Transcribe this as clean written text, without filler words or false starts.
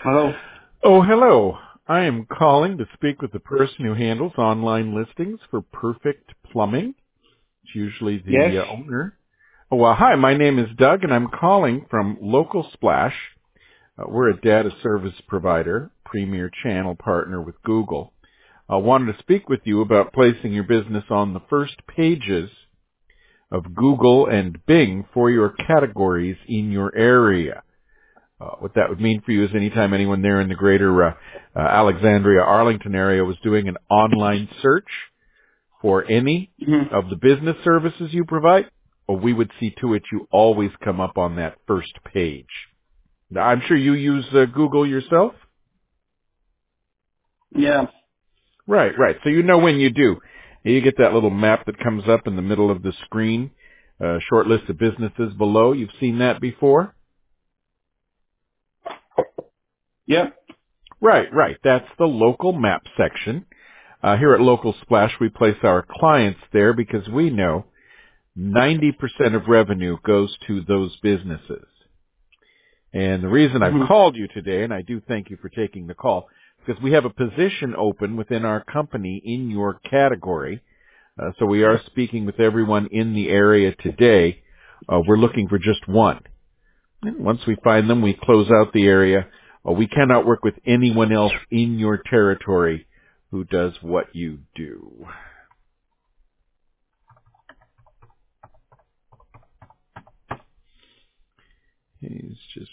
Hello. Oh, hello. I am calling to speak with the person who handles online listings for Perfect Plumbing. It's usually Yes. the owner. Oh, well, hi, my name is Doug, and I'm calling from Local Splash. We're a data service provider, premier channel partner with Google. I wanted to speak with you about placing your business on the first pages of Google and Bing for your categories in your area. What that would mean for you is anytime anyone there in the greater Alexandria, Arlington area was doing an online search for any hmm of the business services you provide, we would see to it you always come up on that first page. Now, I'm sure you use Google yourself. Yeah. Right, right. So you know when you do. You get that little map that comes up in the middle of the screen, short list of businesses below. You've seen that before? Yep. Right, right. That's the local map section. Here at Local Splash, we place our clients there because we know 90% of revenue goes to those businesses. And the reason I've hmm called you today, and I do thank you for taking the call, because we have a position open within our company in your category. So we are speaking with everyone in the area today. We're looking for just one. And once we find them, we close out the area. We cannot work with anyone else in your territory who does what you do. He's just